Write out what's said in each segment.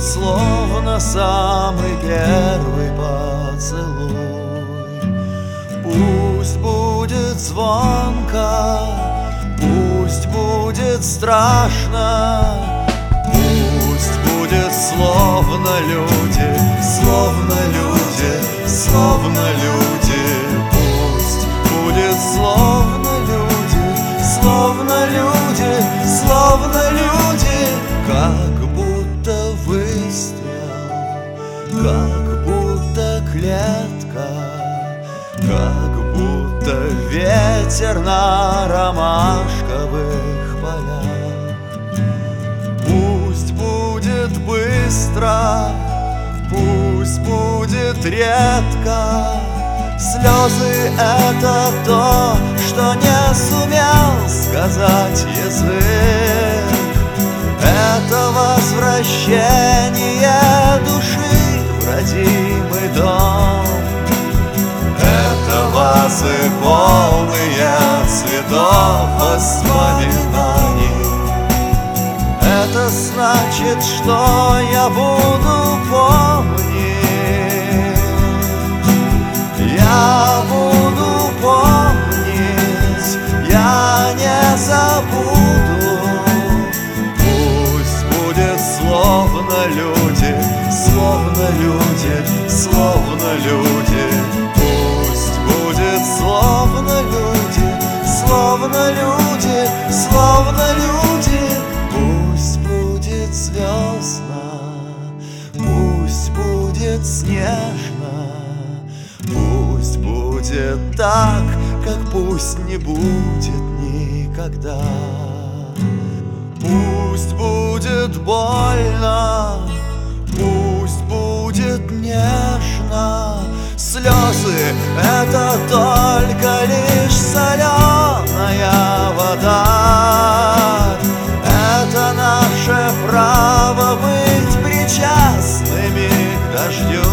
будет словно самый первый поцелуй. Пусть будет звонко, пусть будет страшно, пусть будет словно люди, словно люди, словно люди. Пусть будет словно люди, словно люди, словно люди. Как будто выстрел, как будто клетка, как будто ветер на ромашковых полях. Пусть будет быстро, пусть будет редко. Слезы — это то, что не сумел сказать язык. Это возвращение души в родимый дом. Это вазы, полные цветов воспоминаний. Это значит, что я буду помнить. Я буду помнить, я не забуду. Пусть будет словно люди, словно люди, словно люди. Пусть будет словно люди, словно люди, словно люди. Пусть будет звездно, пусть будет снежно. Пусть будет так, как пусть не будет никогда. Пусть будет больно, пусть будет нежно. Слезы — это только лишь соленая вода. Это наше право быть причастными к дождю.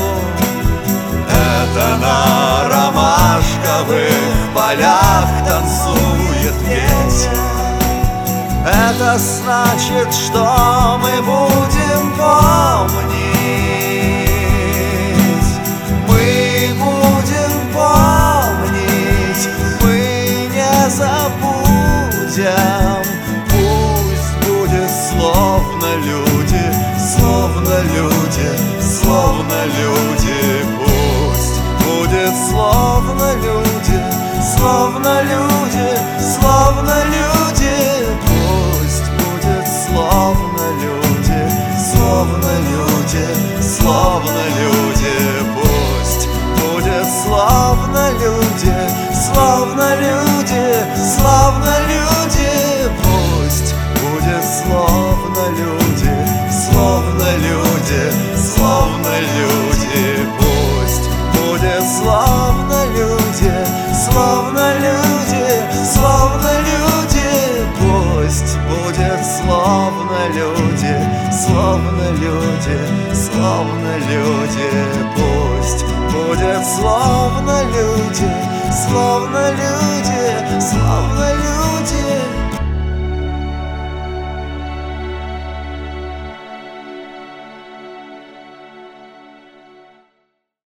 Это на ромашковых полях танцует ветер. Это значит, что мы будем помнить. Мы будем помнить, мы не забудем. Пусть будет словно люди, словно люди, словно люди. Пусть будет словно люди, словно люди, словно люди. Пусть будет словно люди, словно люди, словно люди. Пусть будет словно люди, словно люди, словно люди. Пусть будет словно люди, словно люди, словно люди. Пусть будет словно люди, словно люди, словно люди. Пусть будет словно люди, словно люди, словно люди. Пусть будет словно люди, словно люди.